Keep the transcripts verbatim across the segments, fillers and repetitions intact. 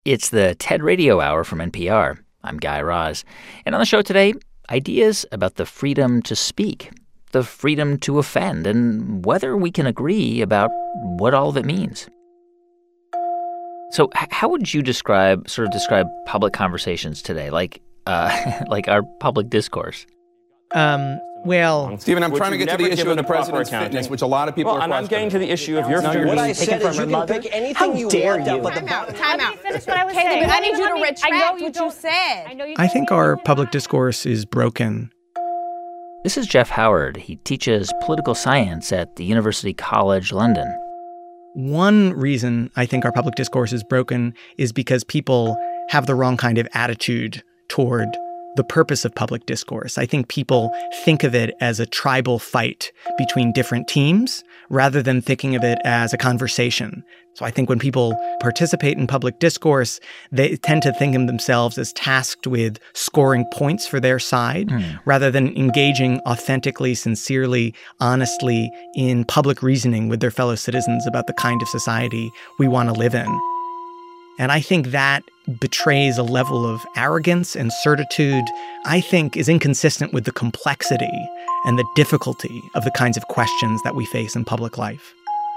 It's the TED Radio Hour from N P R. I'm Guy Raz. And on the show today, ideas about the freedom to speak, the freedom to offend, and whether we can agree about what all of it means. So h- how would you describe, sort of describe public conversations today, like uh, like our public discourse? Um, well, Stephen, I'm trying to get to the issue of the president's fitness, which a lot of people well, are and I'm getting to the issue of your no, freedom. What I said is you can pick anything How you dare want you? up, but the Time out, bottom time line. out. Finish what I was Caleb, saying. I need you to I retract know what you you don't- said. I know you I don't think know our you public don't. discourse is broken. This is Jeff Howard. He teaches political science at the University College London. One reason I think our public discourse is broken is because people have the wrong kind of attitude toward the purpose of public discourse. I think people think of it as a tribal fight between different teams rather than thinking of it as a conversation. So I think when people participate in public discourse, they tend to think of themselves as tasked with scoring points for their side mm. rather than engaging authentically, sincerely, honestly in public reasoning with their fellow citizens about the kind of society we want to live in. And I think that betrays a level of arrogance and certitude I think is inconsistent with the complexity and the difficulty of the kinds of questions that we face in public life.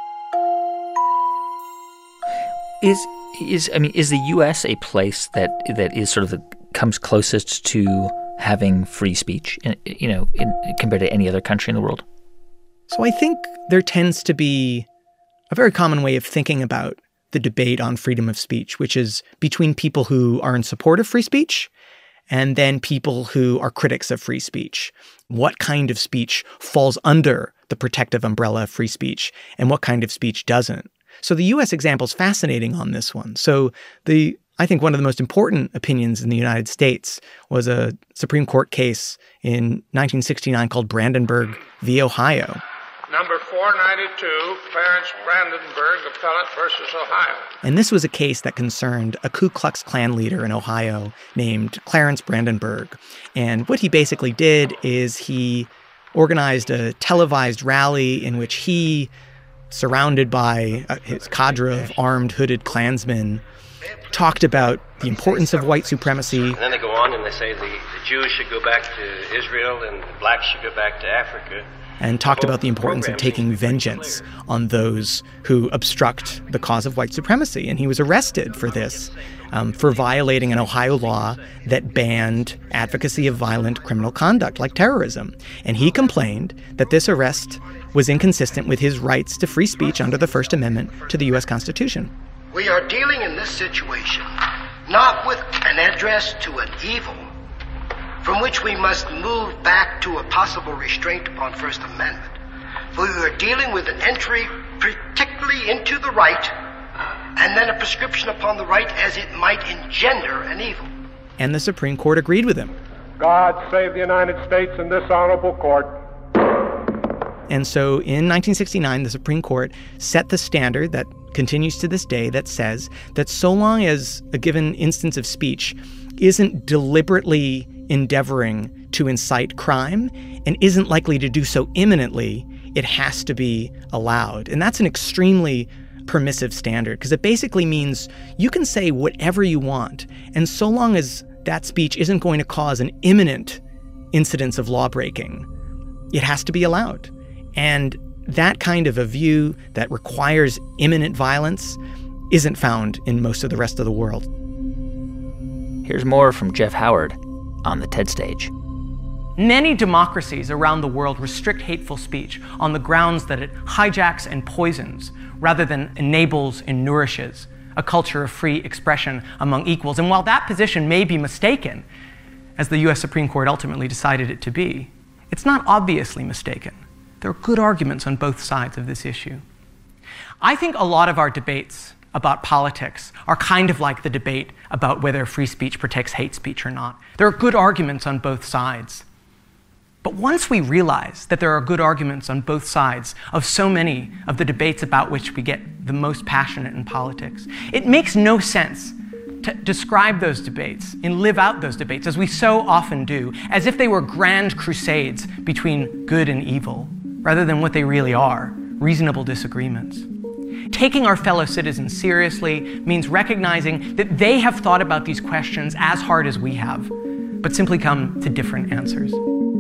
Is is I mean, is the U S a place that that is sort of the, comes closest to having free speech, in, you know, in, compared to any other country in the world? So I think there tends to be a very common way of thinking about the debate on freedom of speech, which is between people who are in support of free speech and then people who are critics of free speech. What kind of speech falls under the protective umbrella of free speech and what kind of speech doesn't? So the U S example is fascinating on this one. So the I think one of the most important opinions in the United States was a Supreme Court case in nineteen sixty-nine called Brandenburg v. Ohio. Number four ninety-two, Clarence Brandenburg, appellate versus Ohio. And this was a case that concerned a Ku Klux Klan leader in Ohio named Clarence Brandenburg. And what he basically did is he organized a televised rally in which he, surrounded by uh, his cadre of armed, hooded Klansmen, talked about the importance of white supremacy. And then they go on and they say the, the Jews should go back to Israel and the blacks should go back to Africa. And talked about the importance of taking vengeance on those who obstruct the cause of white supremacy. And he was arrested for this, um, for violating an Ohio law that banned advocacy of violent criminal conduct like terrorism. And he complained that this arrest was inconsistent with his rights to free speech under the First Amendment to the U S Constitution. We are dealing in this situation not with an address to an evil, from which we must move back to a possible restraint upon First Amendment. For we are dealing with an entry particularly into the right, and then a prescription upon the right as it might engender an evil. And the Supreme Court agreed with him. God save the United States and this honorable court. And so in nineteen sixty-nine, the Supreme Court set the standard that continues to this day that says that so long as a given instance of speech isn't deliberately endeavoring to incite crime and isn't likely to do so imminently, it has to be allowed. And that's an extremely permissive standard because it basically means you can say whatever you want. And so long as that speech isn't going to cause an imminent incidence of lawbreaking, it has to be allowed. And that kind of a view that requires imminent violence isn't found in most of the rest of the world. Here's more from Jeff Howard on the TED stage. Many democracies around the world restrict hateful speech on the grounds that it hijacks and poisons rather than enables and nourishes a culture of free expression among equals. And while that position may be mistaken, as the U S Supreme Court ultimately decided it to be, it's not obviously mistaken. There are good arguments on both sides of this issue. I think a lot of our debates about politics are kind of like the debate about whether free speech protects hate speech or not. There are good arguments on both sides. But once we realize that there are good arguments on both sides of so many of the debates about which we get the most passionate in politics, it makes no sense to describe those debates and live out those debates, as we so often do, as if they were grand crusades between good and evil, rather than what they really are, reasonable disagreements. Taking our fellow citizens seriously means recognizing that they have thought about these questions as hard as we have, but simply come to different answers.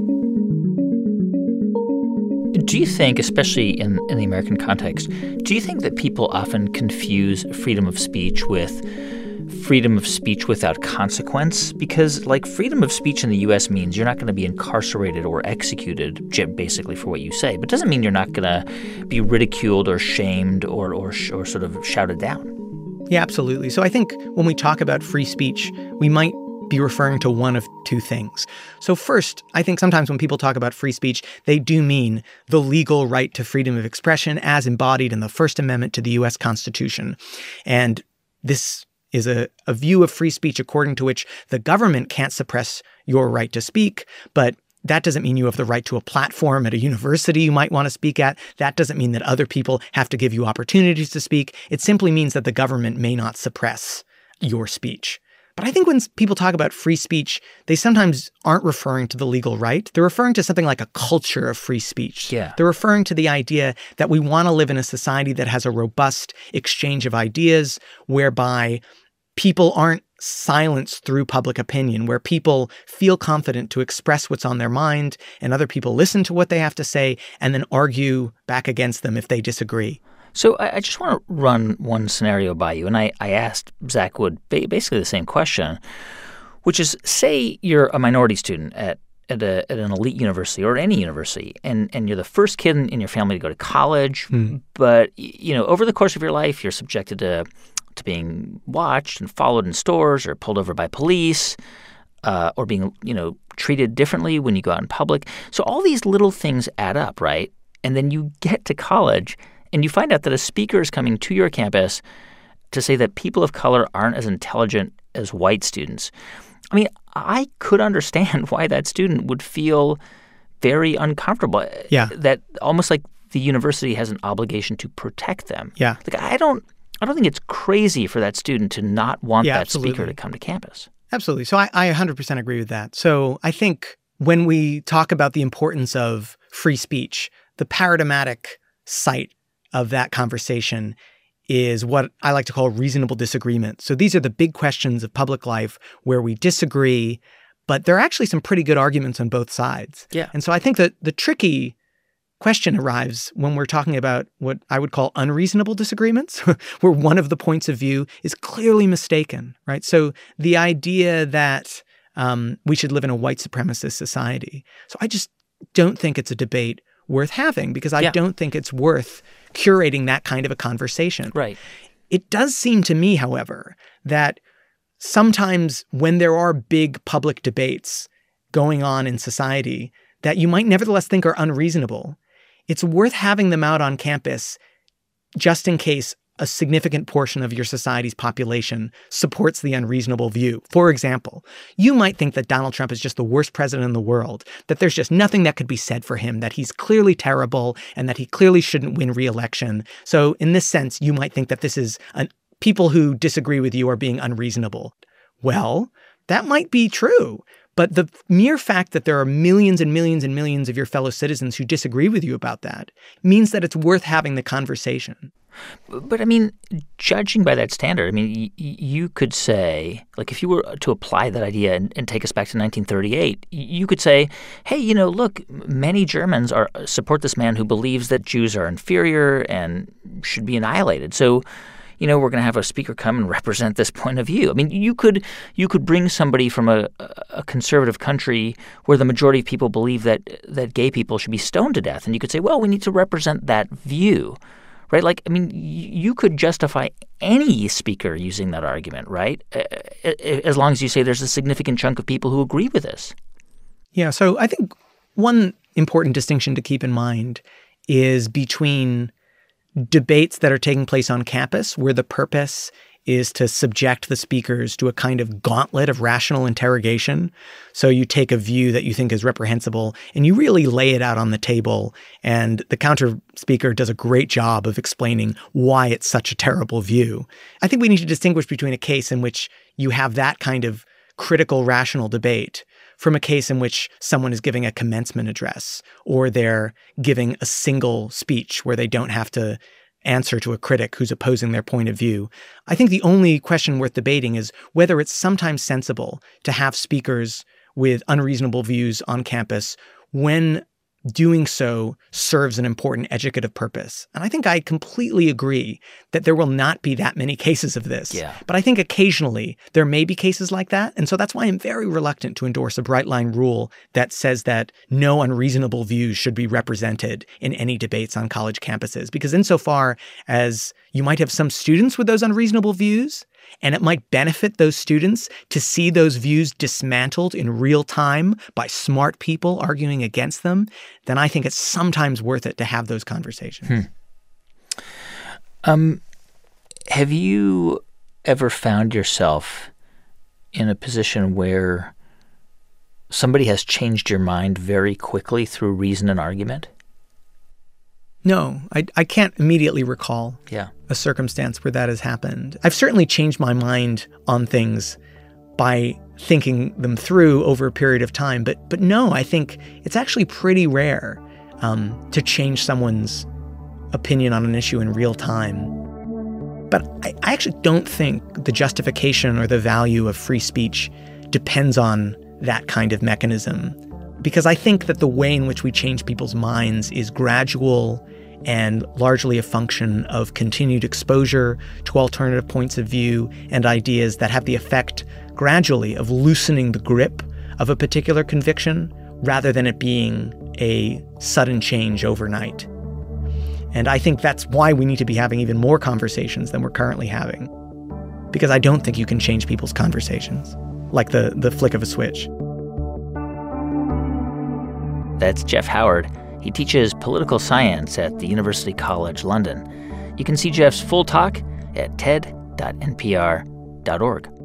Do you think, especially in, in the American context, do you think that people often confuse freedom of speech with freedom of speech without consequence? Because, like, freedom of speech in the U S means you're not going to be incarcerated or executed, basically, for what you say. But it doesn't mean you're not going to be ridiculed or shamed or, or, or sort of shouted down. Yeah, absolutely. So I think when we talk about free speech, we might be referring to one of two things. So first, I think sometimes when people talk about free speech, they do mean the legal right to freedom of expression as embodied in the First Amendment to the U S Constitution. And this is a, a view of free speech according to which the government can't suppress your right to speak, but that doesn't mean you have the right to a platform at a university you might want to speak at. That doesn't mean that other people have to give you opportunities to speak. It simply means that the government may not suppress your speech. But I think when people talk about free speech, they sometimes aren't referring to the legal right. They're referring to something like a culture of free speech. Yeah. They're referring to the idea that we want to live in a society that has a robust exchange of ideas, whereby people aren't silenced through public opinion, where people feel confident to express what's on their mind, and other people listen to what they have to say and then argue back against them if they disagree. So I, I just want to run one scenario by you. And I, I asked Zach Wood ba- basically the same question, which is, say you're a minority student at at, a, at an elite university or any university, and, and you're the first kid in, in your family to go to college. Mm. But, you know, over the course of your life, you're subjected to, to being watched and followed in stores or pulled over by police uh, or being, you know, treated differently when you go out in public. So all these little things add up, right? And then you get to college and you find out that a speaker is coming to your campus to say that people of color aren't as intelligent as white students. I mean, I could understand why that student would feel very uncomfortable. Yeah. That almost like the university has an obligation to protect them. Yeah. Like, I don't I don't think it's crazy for that student to not want yeah, that absolutely. speaker to come to campus. Absolutely. So I, I one hundred percent agree with that. So I think when we talk about the importance of free speech, the paradigmatic site of that conversation is what I like to call reasonable disagreement. So these are the big questions of public life where we disagree, but there are actually some pretty good arguments on both sides. Yeah. And so I think that the tricky question arrives when we're talking about what I would call unreasonable disagreements, where one of the points of view is clearly mistaken, right? So the idea that um, we should live in a white supremacist society. So I just don't think it's a debate worth having, because I yeah. don't think it's worth curating that kind of a conversation. Right. It does seem to me, however, that sometimes when there are big public debates going on in society that you might nevertheless think are unreasonable, it's worth having them out on campus just in case a significant portion of your society's population supports the unreasonable view. For example, you might think that Donald Trump is just the worst president in the world, that there's just nothing that could be said for him, that he's clearly terrible, and that he clearly shouldn't win re-election. So in this sense, you might think that this is an, people who disagree with you are being unreasonable. Well, that might be true. But the mere fact that there are millions and millions and millions of your fellow citizens who disagree with you about that means that it's worth having the conversation. But, I mean, judging by that standard, I mean, y- you could say, like, if you were to apply that idea and, and take us back to nineteen thirty-eight, you could say, hey, you know, look, many Germans are support this man who believes that Jews are inferior and should be annihilated. So, you know, we're going to have a speaker come and represent this point of view. I mean, you could you could bring somebody from a, a conservative country where the majority of people believe that that gay people should be stoned to death, and you could say, well, we need to represent that view, right? Like, I mean, you could justify any speaker using that argument, right? As long as you say there's a significant chunk of people who agree with this. Yeah, so I think one important distinction to keep in mind is between debates that are taking place on campus, where the purpose is to subject the speakers to a kind of gauntlet of rational interrogation. So you take a view that you think is reprehensible and you really lay it out on the table, and the counter speaker does a great job of explaining why it's such a terrible view. I think we need to distinguish between a case in which you have that kind of critical, rational debate from a case in which someone is giving a commencement address, or they're giving a single speech where they don't have to answer to a critic who's opposing their point of view. I think the only question worth debating is whether it's sometimes sensible to have speakers with unreasonable views on campus when doing so serves an important educative purpose. And I think I completely agree that there will not be that many cases of this. Yeah. But I think occasionally there may be cases like that. And so that's why I'm very reluctant to endorse a bright line rule that says that no unreasonable views should be represented in any debates on college campuses. Because insofar as you might have some students with those unreasonable views, and it might benefit those students to see those views dismantled in real time by smart people arguing against them, then I think it's sometimes worth it to have those conversations. Hmm. Um, have you ever found yourself in a position where somebody has changed your mind very quickly through reason and argument? No, I, I can't immediately recall yeah. a circumstance where that has happened. I've certainly changed my mind on things by thinking them through over a period of time. But but no, I think it's actually pretty rare um, to change someone's opinion on an issue in real time. But I, I actually don't think the justification or the value of free speech depends on that kind of mechanism. Because I think that the way in which we change people's minds is gradual and largely a function of continued exposure to alternative points of view and ideas that have the effect gradually of loosening the grip of a particular conviction rather than it being a sudden change overnight. And I think that's why we need to be having even more conversations than we're currently having. Because I don't think you can change people's conversations like the, the flick of a switch. That's Jeff Howard. He teaches political science at the University College London. You can see Jeff's full talk at ted dot n p r dot org.